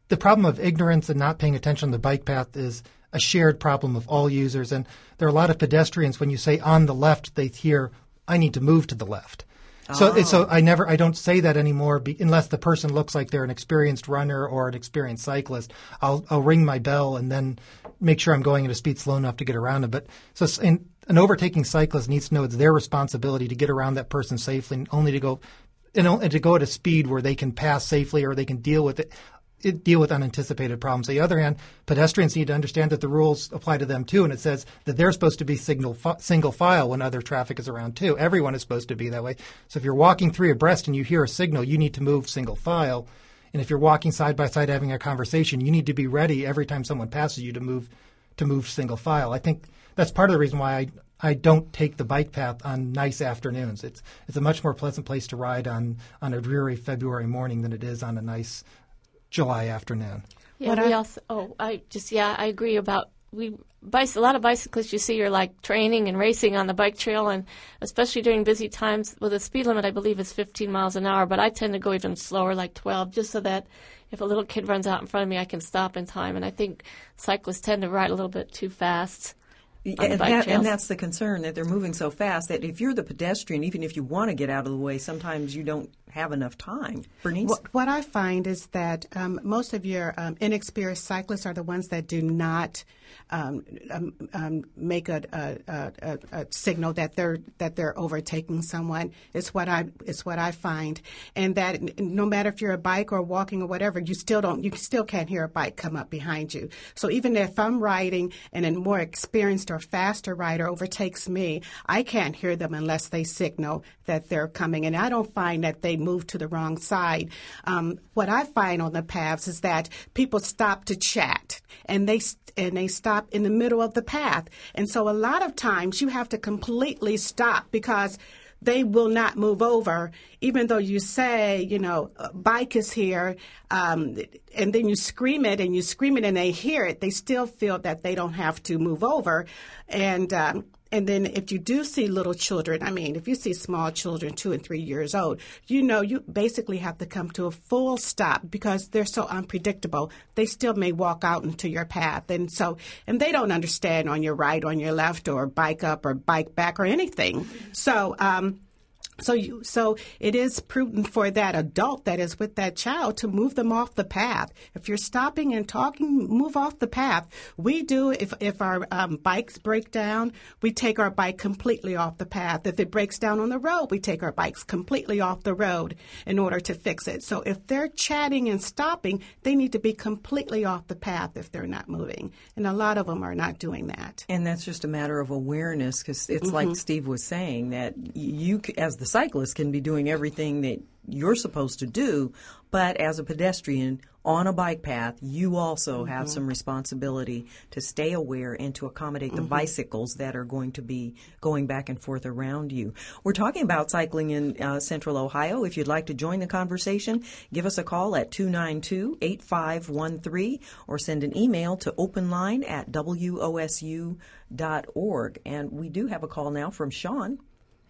the problem of ignorance and not paying attention on the bike path is a shared problem of all users. And there are a lot of pedestrians, when you say on the left, they hear, I need to move to the left. So, Oh. so I never, I don't say that anymore be, unless the person looks like they're an experienced runner or an experienced cyclist. I'll, I'll ring my bell and then make sure I'm going at a speed slow enough to get around them. But so in, an overtaking cyclist needs to know it's their responsibility to get around that person safely, and only to go, and, and to go at a speed where they can pass safely or they can deal with it. It, deal with unanticipated problems. On the other hand, pedestrians need to understand that the rules apply to them too, and it says that they're supposed to be signal fi- single file when other traffic is around too. Everyone is supposed to be that way. So if you're walking three abreast and you hear a signal, you need to move single file. And if you're walking side by side having a conversation, you need to be ready every time someone passes you to move to move single file. I think that's part of the reason why I I don't take the bike path on nice afternoons. It's it's a much more pleasant place to ride on on a dreary February morning than it is on a nice July afternoon. Yeah, What we I- also. Oh, I just yeah, I agree about we. Bicy, a lot of bicyclists you see are like training and racing on the bike trail, and especially during busy times. Well, the speed limit I believe is fifteen miles an hour, but I tend to go even slower, like twelve, just so that if a little kid runs out in front of me, I can stop in time. And I think cyclists tend to ride a little bit too fast. on the And, bike that, trails. and that's the concern, that they're moving so fast that if you're the pedestrian, even if you want to get out of the way, sometimes you don't have enough time. Bernice? What, what I find is that um, most of your um, inexperienced cyclists are the ones that do not um, um, um, make a, a, a, a signal that they're that they're overtaking someone. It's what I it's what I find, and that no matter if you're a bike or walking or whatever, you still don't you still can't hear a bike come up behind you. So even if I'm riding and a more experienced or faster rider overtakes me, I can't hear them unless they signal that they're coming, and I don't find that they move to the wrong side. Um, what I find on the paths is that people stop to chat, and they and they stop in the middle of the path. And so a lot of times you have to completely stop because they will not move over, even though you say, you know, a bike is here, um, and then you scream it and you scream it and they hear it. They still feel that they don't have to move over. And um, and then if you do see little children, I mean, if you see small children, two and three years old, you know, you basically have to come to a full stop because they're so unpredictable. They still may walk out into your path. And so, and they don't understand on your right, on your left, or bike up or bike back or anything. So, um, So you, so it is prudent for that adult that is with that child to move them off the path. If you're stopping and talking, move off the path. We do, if, if our um, bikes break down, we take our bike completely off the path. If it breaks down on the road, we take our bikes completely off the road in order to fix it. So if they're chatting and stopping, they need to be completely off the path if they're not moving. And a lot of them are not doing that. And that's just a matter of awareness, because it's Mm-hmm. like Steve was saying, that you, c- as the cyclist, can be doing everything that you're supposed to do, but as a pedestrian on a bike path, you also Mm-hmm. have some responsibility to stay aware and to accommodate the Mm-hmm. bicycles that are going to be going back and forth around you. We're talking about cycling in uh, Central Ohio. If you'd like to join the conversation, give us a call at two nine two, eight five one three or send an email to openline at W O S U dot org. And we do have a call now from Sean.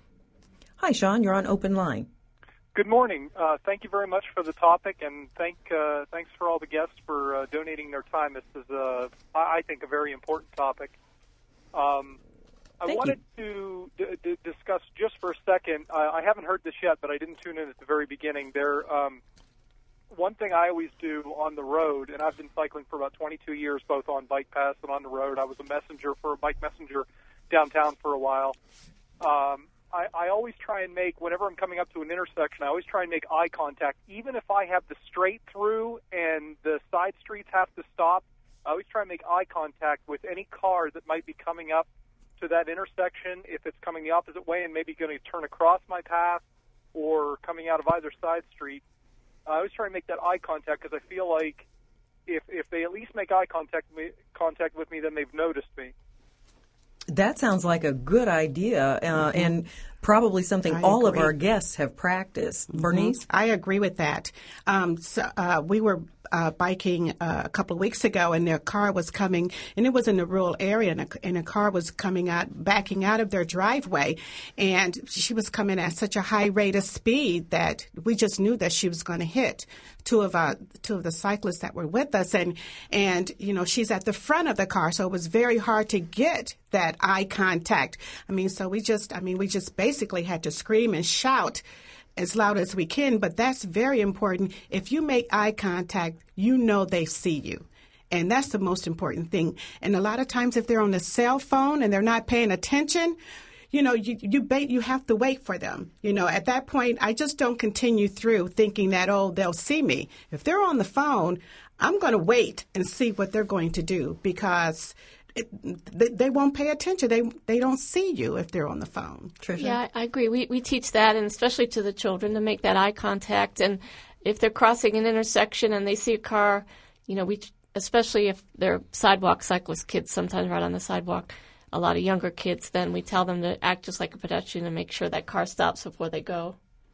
Hi, Sean. You're on Open Line. Good morning. Uh, thank you very much for the topic, and thank uh, thanks for all the guests for uh, donating their time. This is, uh, I think, a very important topic. Um, I Thank wanted to d- d- discuss just for a second. Uh, I haven't heard this yet, but I didn't tune in at the very beginning. There, um, one thing I always do on the road, and I've been cycling for about twenty-two years, both on bike paths and on the road. I was a messenger for a bike messenger downtown for a while. Um, I, I always try and make, whenever I'm coming up to an intersection, I always try and make eye contact. Even if I have the straight through and the side streets have to stop, I always try and make eye contact with any car that might be coming up to that intersection, if it's coming the opposite way and maybe going to turn across my path or coming out of either side street. I always try and make that eye contact because I feel like if if they at least make eye contact me, contact with me, then they've noticed me. That sounds like a good idea, uh, mm-hmm. and probably something I all agree. of our guests have practiced. Mm-hmm. Bernice? I agree with that. Um, so, uh, we were uh, biking uh, a couple of weeks ago, and their car was coming, and it was in a rural area, and a, and a car was coming out, backing out of their driveway, and she was coming at such a high rate of speed that we just knew that she was going to hit two of our two of the cyclists that were with us, and and you know she's at the front of the car, so it was very hard to get that eye contact. I mean, so we just, I mean, we just basically had to scream and shout as loud as we can, but that's very important. If you make eye contact, you know they see you. And that's the most important thing. And a lot of times if they're on the cell phone and they're not paying attention, you know, you you, bait, you have to wait for them. You know, at that point, I just don't continue through thinking that, oh, they'll see me. If they're on the phone, I'm going to wait and see what they're going to do because It, they, they won't pay attention. They they don't see you if they're on the phone. Tricia? Yeah, I agree. We we teach that, and especially to the children, to make that eye contact. And if they're crossing an intersection and they see a car, you know, we especially if they're sidewalk cyclist kids, sometimes right on the sidewalk, a lot of younger kids, then we tell them to act just like a pedestrian and make sure that car stops before they go.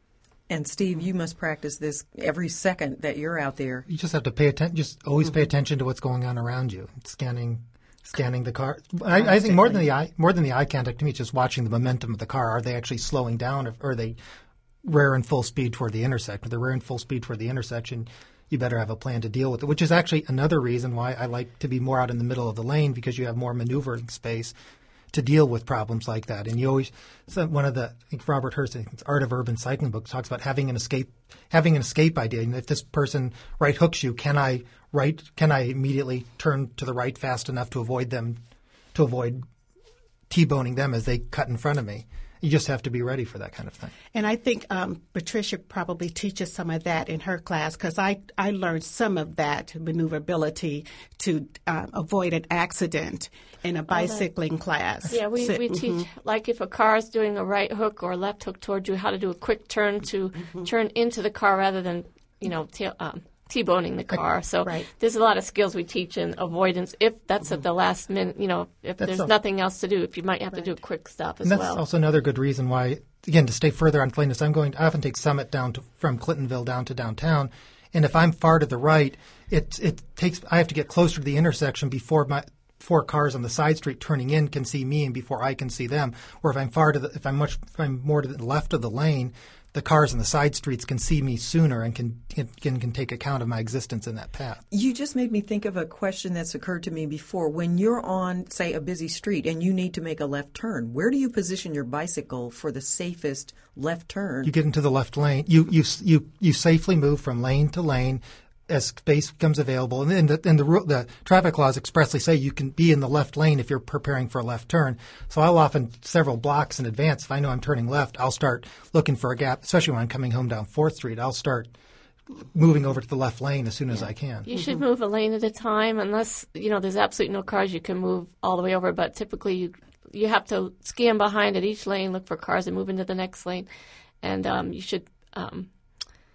And Steve, you must practice this every second that you're out there. You just have to pay attention. Just always pay attention to what's going on around you. Scanning. Scanning the car. I, I think more than the eye, more than the eye contact to me, it's just watching the momentum of the car. Are they actually slowing down, or are they rear in full speed toward the intersection? If they're rear in full speed toward the intersection, you better have a plan to deal with it. Which is actually another reason why I like to be more out in the middle of the lane, because you have more maneuvering space to deal with problems like that. And you always, so one of the, I think Robert Hurst, I think it's Art of Urban Cycling book, talks about having an escape, having an escape idea. And if this person right hooks you, can I right, can I immediately turn to the right fast enough to avoid them, to avoid T-boning them as they cut in front of me? You just have to be ready for that kind of thing. And I think um, Patricia probably teaches some of that in her class, because I, I learned some of that maneuverability to uh, avoid an accident in a bicycling class. Yeah, we, so, we teach, mm-hmm. like if a car is doing a right hook or a left hook toward you, how to do a quick turn to mm-hmm. turn into the car rather than, you know, t- um, T-boning the car. So right. there's a lot of skills we teach in avoidance if that's mm-hmm. at the last minute, you know, if that's there's a, nothing else to do, if you might have right. to do a quick stop as and that's well. That's also another good reason why, again, to stay further on plainness, I'm going, I often take Summit down to, from Clintonville down to downtown. And if I'm far to the right, it it takes, I have to get closer to the intersection before my four cars on the side street turning in can see me and before I can see them. Or if I'm far to the, if I'm much, if I'm more to the left of the lane, the cars in the side streets can see me sooner and can, can can take account of my existence in that path. You just made me think of a question that's occurred to me before. When you're on, say, a busy street and you need to make a left turn, where do you position your bicycle for the safest left turn? You get into the left lane. You you you you safely move from lane to lane as space becomes available. And then the, and the, the traffic laws expressly say you can be in the left lane if you're preparing for a left turn. So I'll often, several blocks in advance, if I know I'm turning left, I'll start looking for a gap, especially when I'm coming home down fourth Street. I'll start moving over to the left lane as soon yeah. as I can. You mm-hmm. should move a lane at a time unless, you know, there's absolutely no cars you can move all the way over. But typically you you have to scan behind at each lane, look for cars, and move into the next lane. And um, you should um, –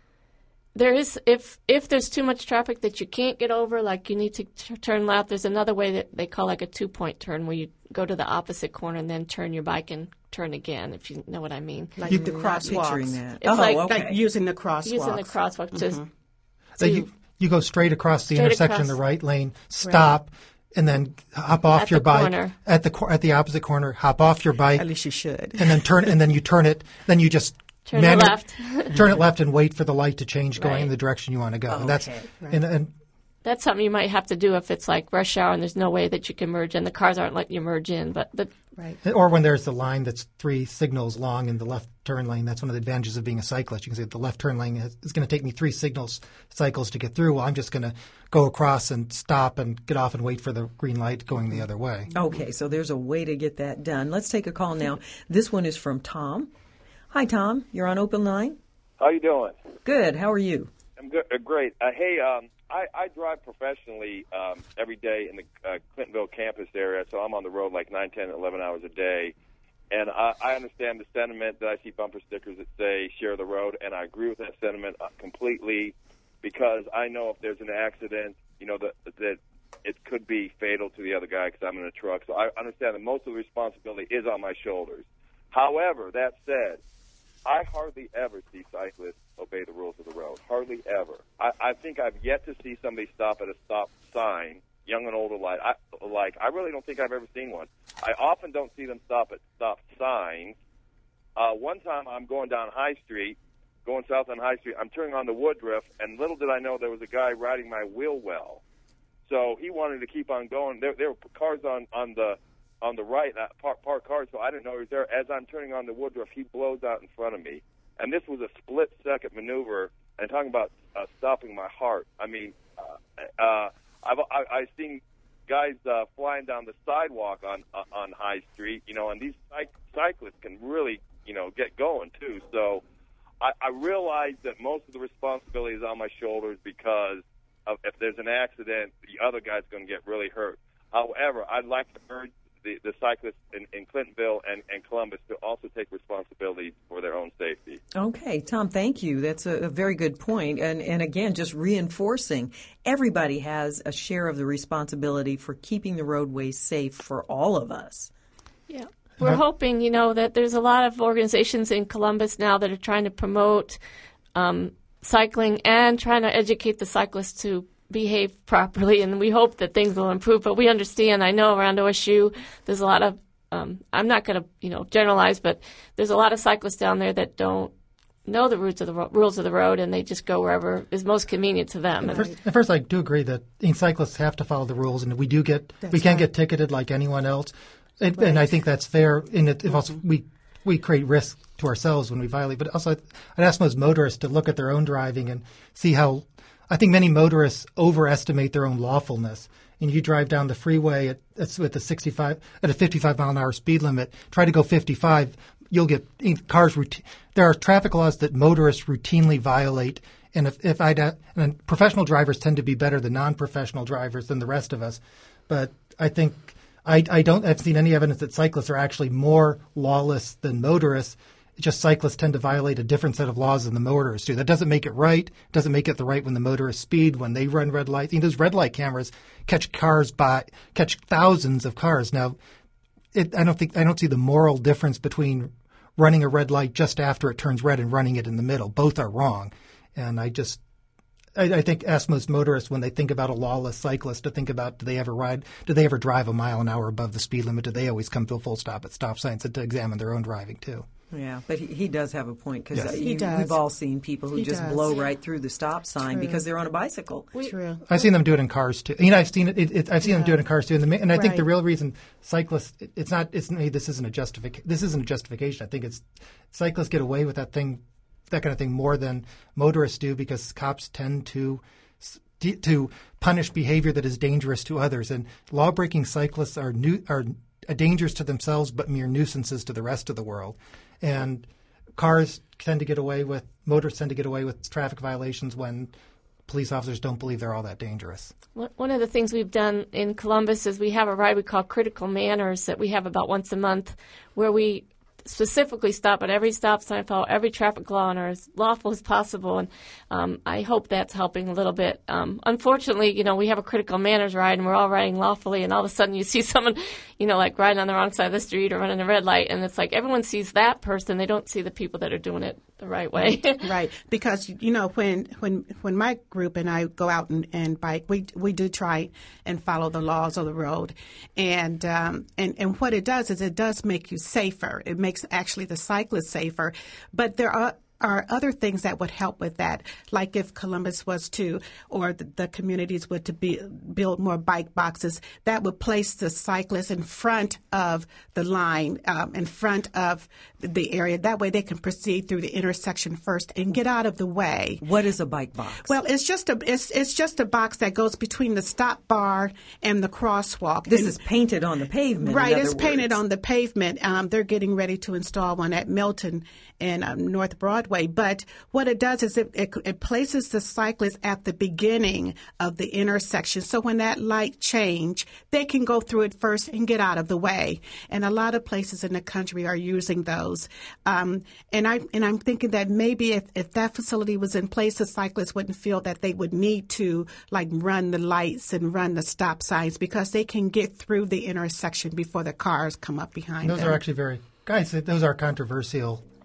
There is, if if there's too much traffic that you can't get over, like you need to t- turn left, there's another way that they call like a two-point turn where you go to the opposite corner and then turn your bike and turn again, if you know what I mean. Like you, the crosswalks. That. It's oh, like, okay. like using the crosswalks. Using the crosswalk to, mm-hmm. so you, you go straight across the straight intersection across. in the right lane, stop, right. and then hop off at your the bike corner. at the at the opposite corner, hop off your bike. At least you should. And then turn, and then you turn it, then you just Turn it left. turn it left and wait for the light to change going right. in the direction you want to go. Oh, and that's okay. right. and, and that's something you might have to do if it's like rush hour and there's no way that you can merge in. The cars aren't letting you merge in. But the, right. Or when there's a line that's three signals long in the left turn lane. That's one of the advantages of being a cyclist. You can say the left turn lane is, is going to take me three signals cycles to get through. Well, I'm just going to go across and stop and get off and wait for the green light going the other way. Okay, so there's a way to get that done. Let's take a call now. This one is from Tom. Hi, Tom. You're on Open Line. How you doing? Good. How are you? I'm good. Uh, great. Uh, hey, um, I, I drive professionally um, every day in the uh, Clintonville campus area, so I'm on the road like nine, ten, eleven hours a day. And I, I understand the sentiment that I see bumper stickers that say share the road, and I agree with that sentiment completely because I know if there's an accident, you know, that, that it could be fatal to the other guy because I'm in a truck. So I understand that most of the responsibility is on my shoulders. However, that said, I hardly ever see cyclists obey the rules of the road. Hardly hardly ever. I, I think I've yet to see somebody stop at a stop sign, young and old alike. I, like, I really don't think I've ever seen one. I often don't see them stop at stop signs. Uh, one time I'm going down High Street, going south on High Street. I'm turning on the Woodruff, and little did I know there was a guy riding my wheel well. So he wanted to keep on going. There, there were cars on, on the on the right, uh, parked park cars, so I didn't know he was there. As I'm turning on the Woodruff, he blows out in front of me. And this was a split-second maneuver, and talking about uh, stopping my heart. I mean, uh, uh, I've I, I've seen guys uh, flying down the sidewalk on uh, on High Street, you know, and these cyc- cyclists can really, you know, get going too. So I, I realize that most of the responsibility is on my shoulders because of, if there's an accident, the other guy's going to get really hurt. However, I'd like to urge the, the cyclists in, in Clintonville and, and Columbus to also take responsibility for their own safety. Okay, Tom, thank you. That's a, a very good point. And, and again, just reinforcing everybody has a share of the responsibility for keeping the roadways safe for all of us. Yeah. We're hoping, you know, that there's a lot of organizations in Columbus now that are trying to promote um, cycling and trying to educate the cyclists to behave properly, and we hope that things will improve. But we understand, I know around O S U, there's a lot of, um, I'm not going to, you know, generalize, but there's a lot of cyclists down there that don't know the routes of the ro- rules of the road, and they just go wherever is most convenient to them. At first, at first I do agree that cyclists have to follow the rules, and we do get, that's we can right. get ticketed like anyone else, and, right. and I think that's fair. In it, if also we we create risk to ourselves when we violate. But also, I'd ask most motorists to look at their own driving and see how. I think many motorists overestimate their own lawfulness. And you drive down the freeway at, at with a sixty-five at a fifty-five mile an hour speed limit. Try to go fifty-five. You'll get cars. There are traffic laws that motorists routinely violate. And if, if I'd and professional drivers tend to be better than non-professional drivers than the rest of us. But I think I, I don't have seen any evidence that cyclists are actually more lawless than motorists. Just cyclists tend to violate a different set of laws than the motorists do. That doesn't make it right. Doesn't make it the right when the motorists speed, when they run red lights. You know, those red light cameras catch cars by catch thousands of cars. Now, it, I don't think I don't see the moral difference between running a red light just after it turns red and running it in the middle. Both are wrong. And I just I, I think ask most motorists when they think about a lawless cyclist to think about do they ever ride, do they ever drive a mile an hour above the speed limit? Do they always come to a full stop at stop signs and to examine their own driving too? Yeah, but he, he does have a point because yes. uh, we've all seen people who he just does. blow yeah. right through the stop sign True. because they're on a bicycle. True. I've seen them do it in cars too. You know, I've seen it. it, it I've seen yeah. them do it in cars too. And, the, and I think right. the real reason cyclists, it, it's not. It's this isn't a justification. This isn't a justification. I think it's cyclists get away with that thing, that kind of thing, more than motorists do because cops tend to. to punish behavior that is dangerous to others. And law-breaking cyclists are new, are dangerous to themselves but mere nuisances to the rest of the world. And cars tend to get away with, motorists tend to get away with traffic violations when police officers don't believe they're all that dangerous. One of the things we've done in Columbus is we have a ride we call Critical Manners that we have about once a month where we specifically stop at every stop sign, follow every traffic law, and are as lawful as possible. And um, I hope that's helping a little bit. Um, unfortunately, you know, we have a critical manners ride, and we're all riding lawfully, and all of a sudden you see someone, you know, like riding on the wrong side of the street or running a red light, and it's like everyone sees that person. They don't see the people that are doing it the right way. Right. Because, you know, when when when my group and I go out and, and bike, we we do try and follow the laws of the road. And, um, and, and what it does is it does make you safer. It makes actually the cyclist safer. But there are are other things that would help with that, like if Columbus was to, or the, the communities were to be, build more bike boxes, that would place the cyclists in front of the line, um, in front of the area. That way they can proceed through the intersection first and get out of the way. What is a bike box? Well, it's just a it's it's just a box that goes between the stop bar and the crosswalk. This and, is painted on the pavement. Right, it's words. painted on the pavement. Um, they're getting ready to install one at Milton and um, North Broadway. But what it does is it, it, it places the cyclist at the beginning of the intersection. So when that light change, they can go through it first and get out of the way. And a lot of places in the country are using those. Um, and I and I'm thinking that maybe if, if that facility was in place, the cyclists wouldn't feel that they would need to like run the lights and run the stop signs because they can get through the intersection before the cars come up behind those them. Those are actually very guys. Those are controversial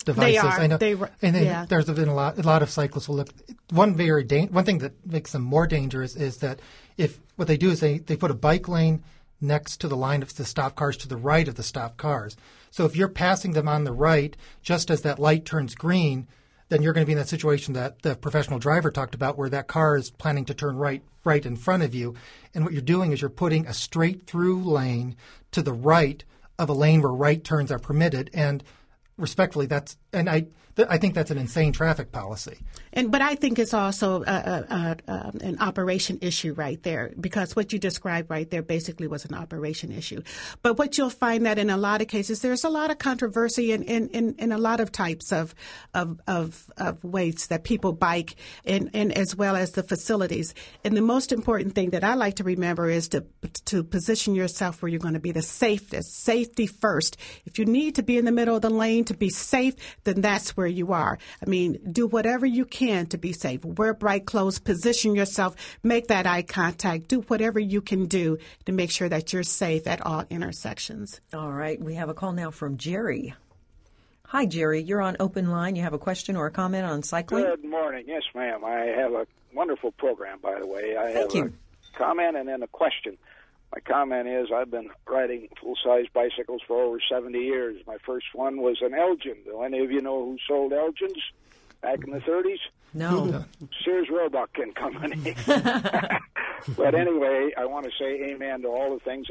devices. They are. I know, they, and then yeah. there's been a lot. A lot of cyclists will look. One very da- one thing that makes them more dangerous is that if what they do is they, they put a bike lane next to the line of the stopped cars to the right of the stopped cars. So if you're passing them on the right, just as that light turns green, then you're going to be in that situation that the professional driver talked about, where that car is planning to turn right right in front of you. And what you're doing is you're putting a straight through lane to the right of a lane where right turns are permitted. And respectfully, that's and I th- I think that's an insane traffic policy. And but I think it's also a, a, a, an operation issue right there, because what you described right there basically was an operation issue. But what you'll find that in a lot of cases, there's a lot of controversy in, in, in, in a lot of types of of, of, of ways that people bike, and, and as well as the facilities. And the most important thing that I like to remember is to to position yourself where you're going to be the safest. Safety first. If you need to be in the middle of the lane to be safe, then that's where you are. I mean, do whatever you can to be safe. Wear bright clothes, position yourself, make that eye contact, do whatever you can do to make sure that you're safe at all intersections. All right. We have a call now from Jerry. Hi, Jerry. You're on Open Line. You have a question or a comment on cycling? Good morning. Yes, ma'am. I have a wonderful program, by the way. I Thank have you. a comment and then a question. My comment is I've been riding full-size bicycles for over seventy years. My first one was an Elgin. Do any of you know who sold Elgins back in the thirties? No. Sears Roebuck and Company. But anyway, I want to say amen to all the things.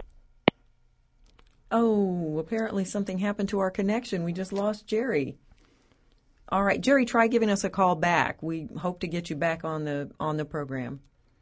Oh, apparently something happened to our connection. We just lost Jerry. All right, Jerry, try giving us a call back. We hope to get you back on the on the program.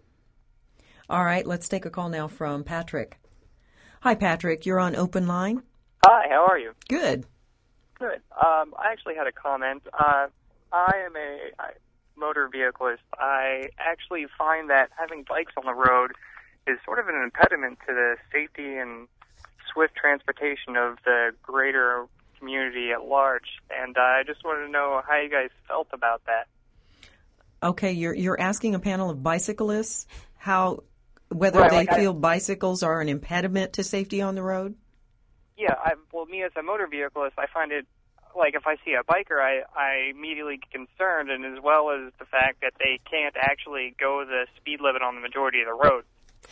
All right, let's take a call now from Patrick. Hi, Patrick. You're on Open Line. Hi, how are you? Good. Good. Um, I actually had a comment. Uh, I am a motor vehicleist. I actually find that having bikes on the road is sort of an impediment to the safety and swift transportation of the greater community at large. And uh, I just wanted to know how you guys felt about that. Okay, you're you're asking a panel of bicyclists how whether Right, they like I- feel bicycles are an impediment to safety on the road? Yeah, I, well, me as a motor vehicleist, I find it, like, if I see a biker, I, I immediately get concerned, and as well as the fact that they can't actually go the speed limit on the majority of the road.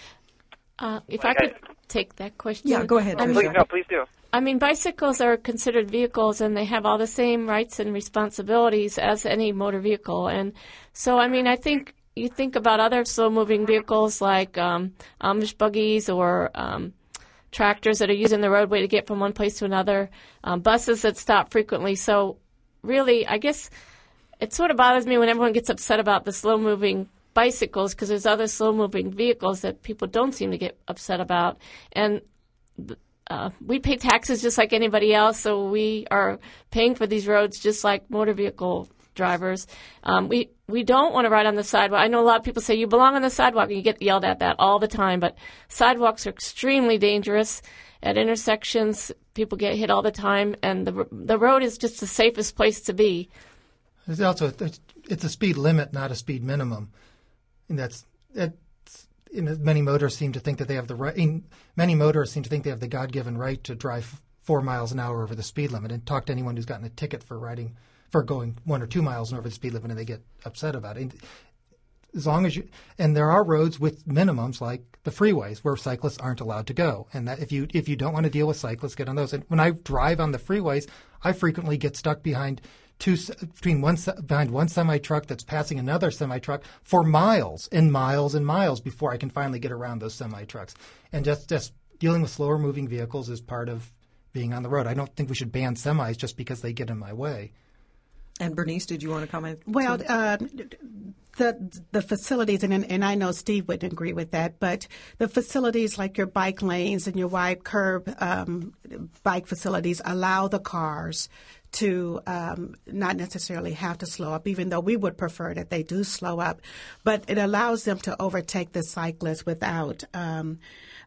Uh, if Like I could take that question. Yeah, go ahead, I mean, Please, no, please do. I mean, bicycles are considered vehicles, and they have all the same rights and responsibilities as any motor vehicle. And so, I mean, I think you think about other slow-moving vehicles like um, Amish buggies or um, tractors that are using the roadway to get from one place to another, um, buses that stop frequently. So really, I guess it sort of bothers me when everyone gets upset about the slow-moving bicycles, because there's other slow-moving vehicles that people don't seem to get upset about. And uh, we pay taxes just like anybody else, so we are paying for these roads just like motor vehicle drivers. Um, we we don't want to ride on the sidewalk. I know a lot of people say you belong on the sidewalk, and you get yelled at that all the time, but sidewalks are extremely dangerous. At intersections, people get hit all the time, and the the road is just the safest place to be. There's also it's a speed limit, not a speed minimum, and that's it's, you know, many motorists seem to think that they have the right. In, many motorists seem to think they have the God-given right to drive four miles an hour over the speed limit. And talk to anyone who's gotten a ticket for riding for going one or two miles over the speed limit, and they get upset about it. And as long as you and there are roads with minimums like the freeways where cyclists aren't allowed to go, and that if you if you don't want to deal with cyclists, get on those. And when I drive on the freeways, I frequently get stuck behind two between one behind one semi truck that's passing another semi truck for miles and miles and miles before I can finally get around those semi trucks. And just just dealing with slower moving vehicles is part of being on the road. I don't think we should ban semis just because they get in my way. And Bernice, did you want to comment? Well, uh, the the facilities, and and I know Steve wouldn't agree with that, but the facilities like your bike lanes and your wide curb um, bike facilities allow the cars to um, not necessarily have to slow up, even though we would prefer that they do slow up. But it allows them to overtake the cyclists without um,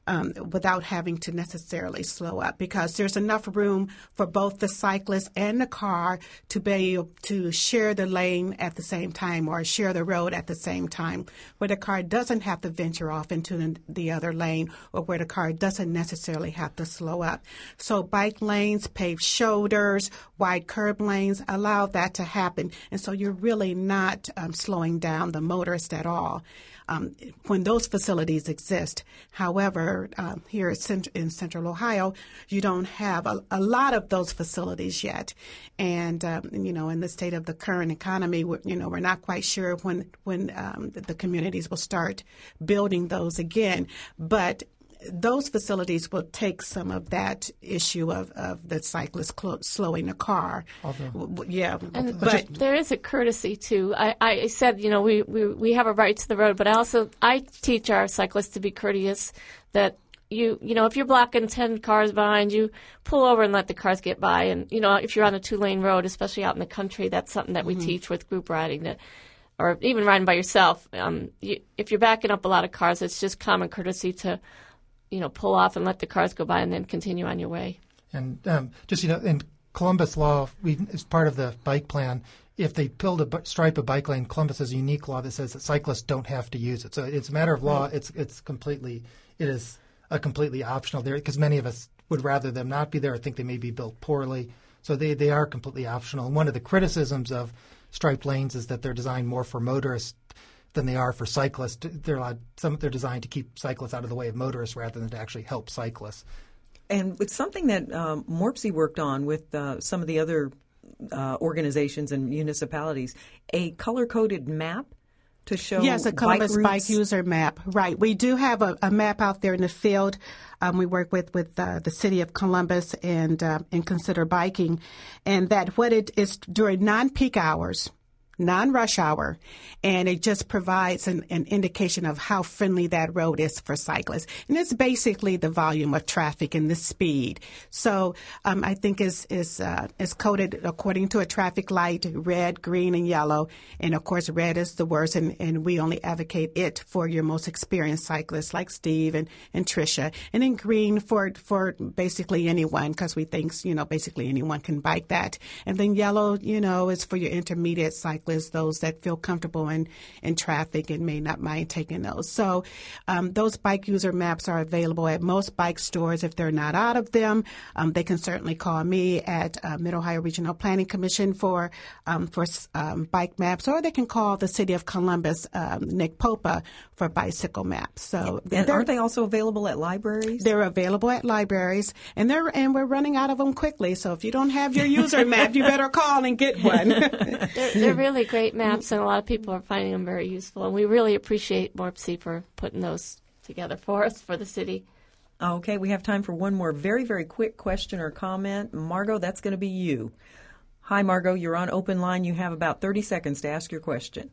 um, without having to necessarily slow up, because there's enough room for both the cyclist and the car to be able to share the lane at the same time or share the road at the same time, where the car doesn't have to venture off into the other lane or where the car doesn't necessarily have to slow up. So bike lanes, paved shoulders, wide curb lanes allow that to happen. And so you're really not um, slowing down the motorist at all um, when those facilities exist. However, um, here in Central Ohio, you don't have a, a lot of those facilities yet. And, um, you know, in the state of the current economy, we're, you know, we're not quite sure when, when um, the communities will start building those again. But those facilities will take some of that issue of, of the cyclist clo- slowing the car. Although, yeah. And, but there is a courtesy, too. I, I said, you know, we, we, we have a right to the road, but I also I teach our cyclists to be courteous, that you you know, if you're blocking ten cars behind you, pull over and let the cars get by. And, you know, if you're on a two-lane road, especially out in the country, that's something that we mm-hmm. teach with group riding, that, or even riding by yourself. Um, you, if you're backing up a lot of cars, it's just common courtesy to, you know, pull off and let the cars go by and then continue on your way. And um, just, you know, in Columbus law, we, as part of the bike plan, if they build a stripe a bike lane, Columbus has a unique law that says that cyclists don't have to use it. So it's a matter of law. Right. It's it's completely, it is a completely optional there, because many of us would rather them not be there or think they may be built poorly. So they, they are completely optional. And one of the criticisms of striped lanes is that they're designed more for motorists than they are for cyclists. They're allowed, some they're designed to keep cyclists out of the way of motorists rather than to actually help cyclists. And it's something that um, MORPSI worked on with uh, some of the other uh, organizations and municipalities, a color-coded map to show yes, a Columbus bike, bike user map. Right. We do have a, a map out there in the field. Um, we work with with uh, the city of Columbus and uh, and Consider Biking, and that what it is during non-peak hours, non-rush hour, and it just provides an, an indication of how friendly that road is for cyclists. And it's basically the volume of traffic and the speed. So um, I think is is uh, is coded according to a traffic light, red, green, and yellow. And, of course, red is the worst, and, and we only advocate it for your most experienced cyclists like Steve and, and Tricia. And then green for, for basically anyone, because we think, you know, basically anyone can bike that. And then yellow, you know, is for your intermediate cyclists, those that feel comfortable in, in traffic and may not mind taking those. So um, those bike user maps are available at most bike stores. If they're not out of them, um, they can certainly call me at uh, Mid-Ohio Regional Planning Commission for um, for um, bike maps, or they can call the City of Columbus, um, Nick Popa, for bicycle maps. So and aren't they also available at libraries? They're available at libraries, and they're and we're running out of them quickly. So if you don't have your user map, you better call and get one. they're, they're really great maps, and a lot of people are finding them very useful. And we really appreciate MORPSI for putting those together for us, for the city. Okay, we have time for one more very, very quick question or comment. Margot, that's going to be you. Hi, Margot. You're on open line. You have about thirty seconds to ask your question.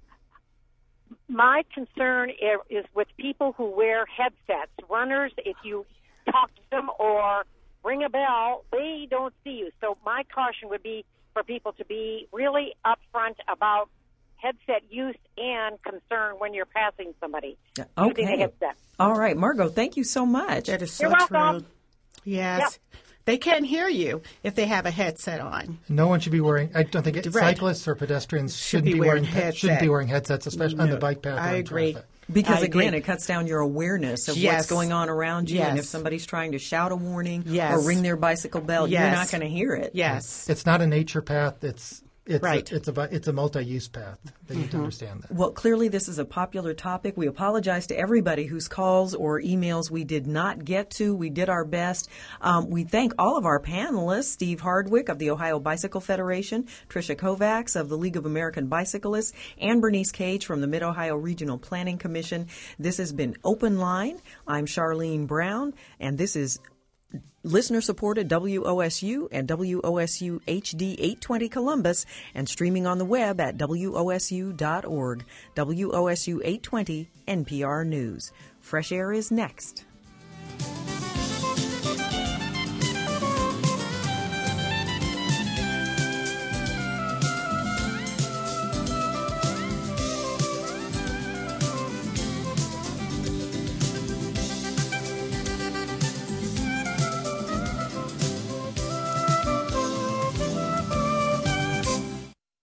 My concern is with people who wear headsets. Runners, if you talk to them or ring a bell, they don't see you. So my caution would be for people to be really upfront about headset use and concern when you're passing somebody okay. using a headset. All right, Margot, thank you so much. That is so You're true. welcome. Yes. Yep. They can't hear you if they have a headset on. No one should be wearing. I don't think it, right. cyclists or pedestrians should shouldn't be be wearing wearing headsets. shouldn't be wearing headsets, especially no. on the bike path. I agree. Traffic. Because, I again, agree. it cuts down your awareness of yes. what's going on around you. Yes. And if somebody's trying to shout a warning yes. or ring their bicycle bell, yes. you're not going to hear it. Yes. It's not a nature path. It's It's right. A, it's a it's a multi-use path. They need mm-hmm. to understand that. Well, clearly this is a popular topic. We apologize to everybody whose calls or emails we did not get to. We did our best. Um, we thank all of our panelists, Steve Hardwick of the Ohio Bicycle Federation, Tricia Kovacs of the League of American Bicyclists, and Bernice Cage from the Mid-Ohio Regional Planning Commission. This has been Open Line. I'm Charlene Brown, and this is listener-supported W O S U and W O S U H D eight twenty Columbus, and streaming on the web at W O S U dot org. W O S U eight twenty N P R News. Fresh Air is next.